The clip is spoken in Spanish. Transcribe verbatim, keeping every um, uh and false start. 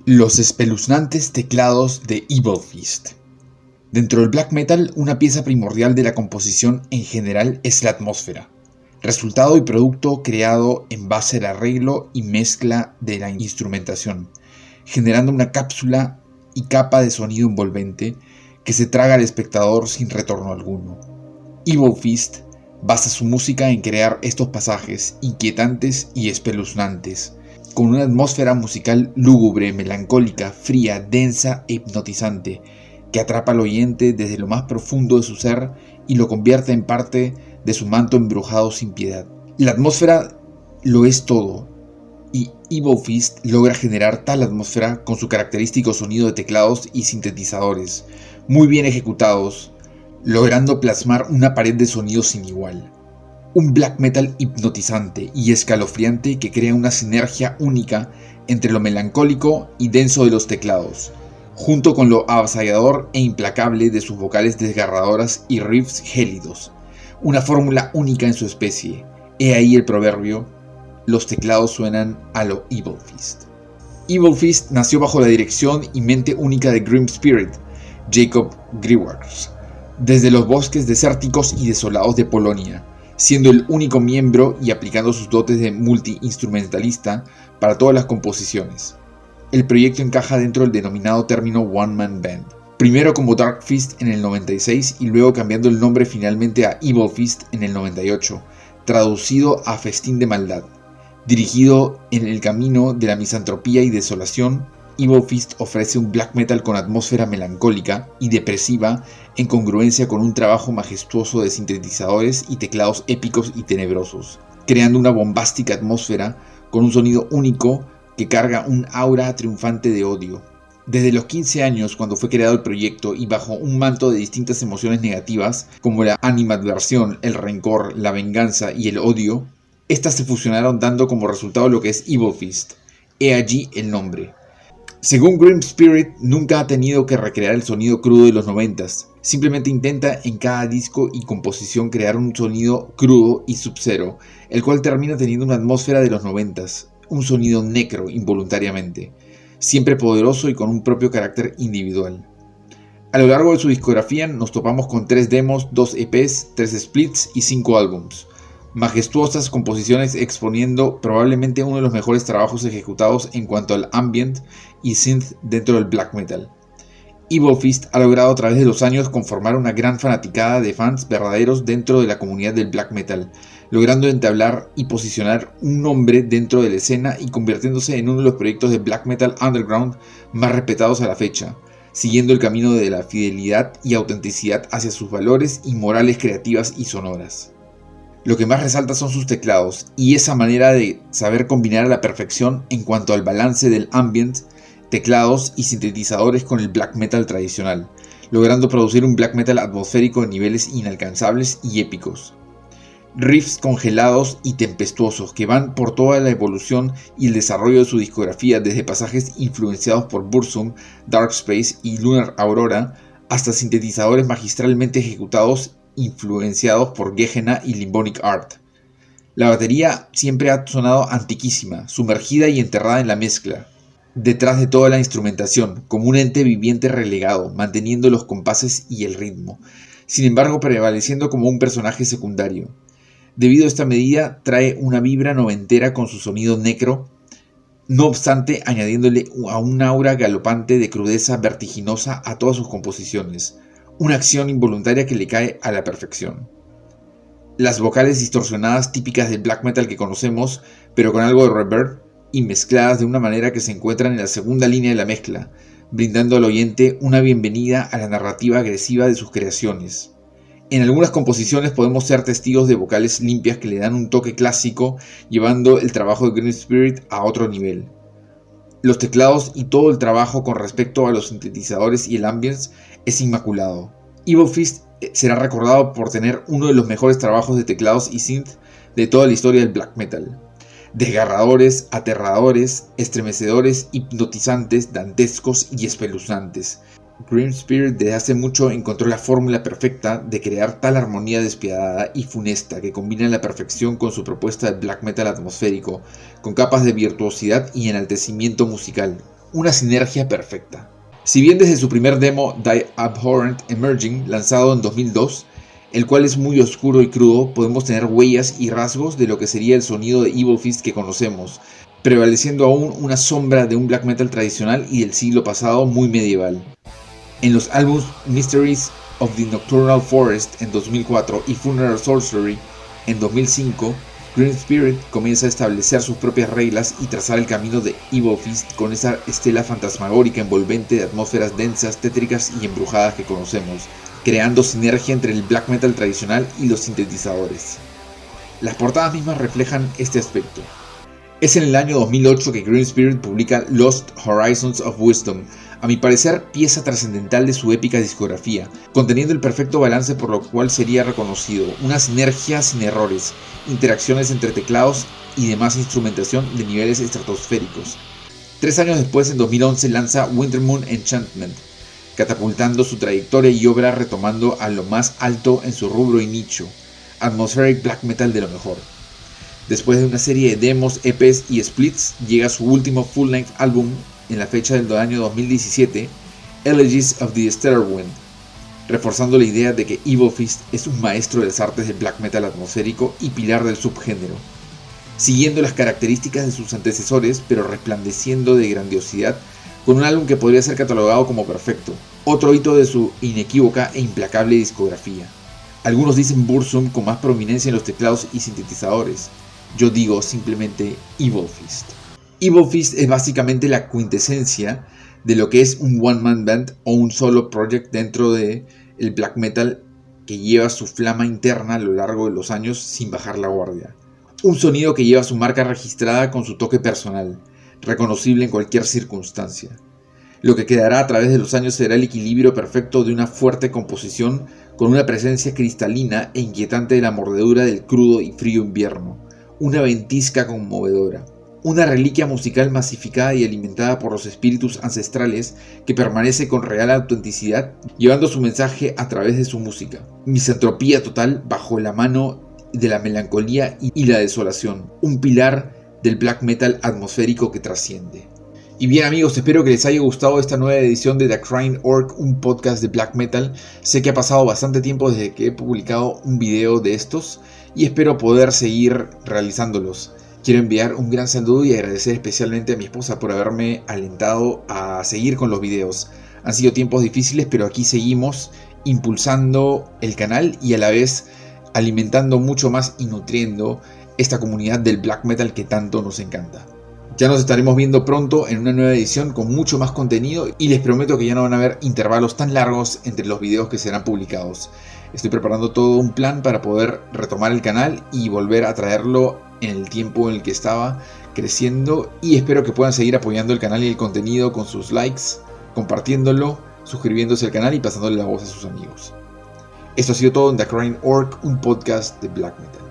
Los espeluznantes teclados de Evil Fist. Dentro del black metal, una pieza primordial de la composición en general es la atmósfera, resultado y producto creado en base al arreglo y mezcla de la instrumentación, generando una cápsula y capa de sonido envolvente que se traga al espectador sin retorno alguno. Evil Fist basa su música en crear estos pasajes inquietantes y espeluznantes, con una atmósfera musical lúgubre, melancólica, fría, densa e hipnotizante, que atrapa al oyente desde lo más profundo de su ser y lo convierte en parte de su manto embrujado sin piedad. La atmósfera lo es todo, y Evil Fist logra generar tal atmósfera con su característico sonido de teclados y sintetizadores, muy bien ejecutados, logrando plasmar una pared de sonido sin igual. Un black metal hipnotizante y escalofriante que crea una sinergia única entre lo melancólico y denso de los teclados, junto con lo avasallador e implacable de sus vocales desgarradoras y riffs gélidos. Una fórmula única en su especie. He ahí el proverbio: los teclados suenan a lo Evil Fist. Evil Fist nació bajo la dirección y mente única de Grim Spirit, Jacob Grewars, desde los bosques desérticos y desolados de Polonia, siendo el único miembro y aplicando sus dotes de multi-instrumentalista para todas las composiciones. El proyecto encaja dentro del denominado término One Man Band, primero como Dark Fist en el noventa y seis y luego cambiando el nombre finalmente a Evil Fist en el noventa y ocho, traducido a Festín de Maldad. Dirigido en el camino de la misantropía y desolación, Evil Fist ofrece un black metal con atmósfera melancólica y depresiva en congruencia con un trabajo majestuoso de sintetizadores y teclados épicos y tenebrosos, creando una bombástica atmósfera con un sonido único que carga un aura triunfante de odio. Desde los quince años, cuando fue creado el proyecto y bajo un manto de distintas emociones negativas como la animadversión, el rencor, la venganza y el odio, estas se fusionaron dando como resultado lo que es Evil Fist. He allí el nombre. Según Grim Spirit, nunca ha tenido que recrear el sonido crudo de los noventas, simplemente intenta en cada disco y composición crear un sonido crudo y sub-zero, el cual termina teniendo una atmósfera de los noventas, un sonido necro involuntariamente, siempre poderoso y con un propio carácter individual. A lo largo de su discografía nos topamos con tres demos, dos E Pes, tres splits y cinco álbums. Majestuosas composiciones exponiendo probablemente uno de los mejores trabajos ejecutados en cuanto al ambient y synth dentro del black metal. Evil Fist ha logrado a través de los años conformar una gran fanaticada de fans verdaderos dentro de la comunidad del black metal, logrando entablar y posicionar un nombre dentro de la escena y convirtiéndose en uno de los proyectos de black metal underground más respetados a la fecha, siguiendo el camino de la fidelidad y autenticidad hacia sus valores y morales creativas y sonoras. Lo que más resalta son sus teclados y esa manera de saber combinar a la perfección en cuanto al balance del ambient, teclados y sintetizadores con el black metal tradicional, logrando producir un black metal atmosférico en niveles inalcanzables y épicos. Riffs congelados y tempestuosos que van por toda la evolución y el desarrollo de su discografía, desde pasajes influenciados por Burzum, Dark Space y Lunar Aurora, hasta sintetizadores magistralmente ejecutados influenciados por Gehenna y Limbonic Art. La batería siempre ha sonado antiquísima, sumergida y enterrada en la mezcla, detrás de toda la instrumentación, como un ente viviente relegado, manteniendo los compases y el ritmo, sin embargo prevaleciendo como un personaje secundario. Debido a esta medida, trae una vibra noventera con su sonido necro, no obstante añadiéndole a un aura galopante de crudeza vertiginosa a todas sus composiciones, una acción involuntaria que le cae a la perfección. Las vocales distorsionadas típicas del black metal que conocemos, pero con algo de reverb y mezcladas de una manera que se encuentran en la segunda línea de la mezcla, brindando al oyente una bienvenida a la narrativa agresiva de sus creaciones. En algunas composiciones podemos ser testigos de vocales limpias que le dan un toque clásico, llevando el trabajo de Grim Spirit a otro nivel. Los teclados y todo el trabajo con respecto a los sintetizadores y el ambience es inmaculado. Evil Fist será recordado por tener uno de los mejores trabajos de teclados y synth de toda la historia del black metal. Desgarradores, aterradores, estremecedores, hipnotizantes, dantescos y espeluznantes. Grim Spirit desde hace mucho encontró la fórmula perfecta de crear tal armonía despiadada y funesta que combina la perfección con su propuesta de black metal atmosférico, con capas de virtuosidad y enaltecimiento musical. una sinergia perfecta. Si bien desde su primer demo Die Abhorrent Emerging, lanzado en dos mil dos, el cual es muy oscuro y crudo, podemos tener huellas y rasgos de lo que sería el sonido de Evil Fist que conocemos, prevaleciendo aún una sombra de un black metal tradicional y del siglo pasado muy medieval. En los álbumes Mysteries of the Nocturnal Forest en dos mil cuatro y Funeral Sorcery en dos mil cinco, Green Spirit comienza a establecer sus propias reglas y trazar el camino de Evil Fist con esa estela fantasmagórica envolvente de atmósferas densas, tétricas y embrujadas que conocemos, creando sinergia entre el black metal tradicional y los sintetizadores. Las portadas mismas reflejan este aspecto. Es en el año dos mil ocho que Green Spirit publica Lost Horizons of Wisdom, a mi parecer pieza trascendental de su épica discografía, conteniendo el perfecto balance por lo cual sería reconocido, una sinergia sin errores, interacciones entre teclados y demás instrumentación de niveles estratosféricos. Tres años después, en dos mil once, lanza Wintermoon Enchantment, catapultando su trayectoria y obra retomando a lo más alto en su rubro y nicho, atmospheric black metal de lo mejor. Después de una serie de demos, E Pes y splits, llega su último full-length álbum en la fecha del año dos mil diecisiete, Elegies of the Stellar Wind, reforzando la idea de que Evil Fist es un maestro de las artes del black metal atmosférico y pilar del subgénero, siguiendo las características de sus antecesores pero resplandeciendo de grandiosidad con un álbum que podría ser catalogado como perfecto, otro hito de su inequívoca e implacable discografía. Algunos dicen Burzum con más prominencia en los teclados y sintetizadores, yo digo simplemente Evil Fist. Evil Fist es básicamente la quintesencia de lo que es un one-man band o un solo project dentro del black metal que lleva su flama interna a lo largo de los años sin bajar la guardia. Un sonido que lleva su marca registrada con su toque personal, reconocible en cualquier circunstancia. Lo que quedará a través de los años será el equilibrio perfecto de una fuerte composición con una presencia cristalina e inquietante de la mordedura del crudo y frío invierno, una ventisca conmovedora. Una reliquia musical masificada y alimentada por los espíritus ancestrales que permanece con real autenticidad, llevando su mensaje a través de su música. Misantropía total bajo la mano de la melancolía y la desolación, un pilar del black metal atmosférico que trasciende. Y bien amigos, espero que les haya gustado esta nueva edición de The Crying Orc, un podcast de black metal. Sé que ha pasado bastante tiempo desde que he publicado un video de estos y espero poder seguir realizándolos. Quiero enviar un gran saludo y agradecer especialmente a mi esposa por haberme alentado a seguir con los videos. Han sido tiempos difíciles, pero aquí seguimos impulsando el canal y a la vez alimentando mucho más y nutriendo esta comunidad del black metal que tanto nos encanta. Ya nos estaremos viendo pronto en una nueva edición con mucho más contenido y les prometo que ya no van a haber intervalos tan largos entre los videos que serán publicados. Estoy preparando todo un plan para poder retomar el canal y volver a traerlo en el tiempo en el que estaba creciendo, y espero que puedan seguir apoyando el canal y el contenido con sus likes, compartiéndolo, suscribiéndose al canal y pasándole la voz a sus amigos. Esto ha sido todo en The Crying Orc, un podcast de black metal.